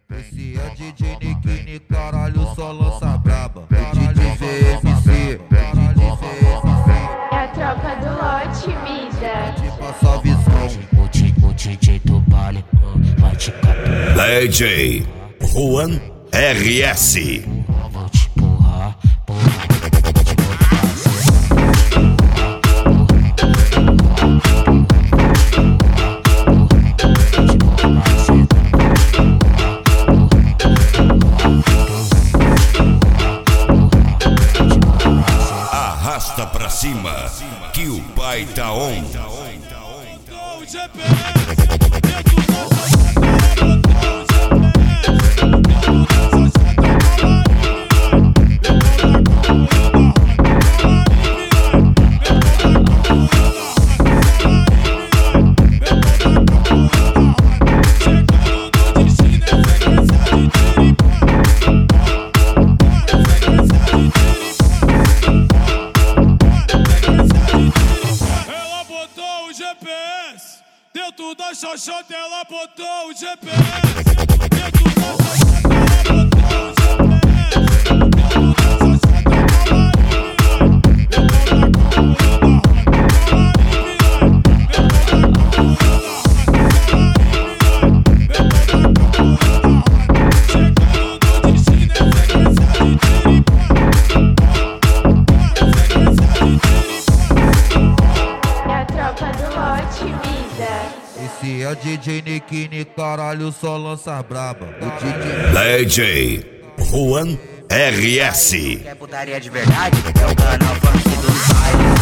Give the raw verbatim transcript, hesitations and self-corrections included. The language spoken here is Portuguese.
Esse é D J Nikini, caralho, só lança braba. O D J V M C, caralho, V M C. É a tropa do lote, vida. Te passa a visão. O D J, o D J do baile vai te catar. D J Juan R S. Vou te empurrar, porra. Arrasta pra cima, que o pai tá on. Dentro da xoxota ela botou o G P S. Dentro da xoxota ela botou o G P S. Dentro da xoxota Esse é D J Nikini, caralho, só lança braba. O D J D J Juan R S. Quer putaria de verdade? É o canal funk do baile.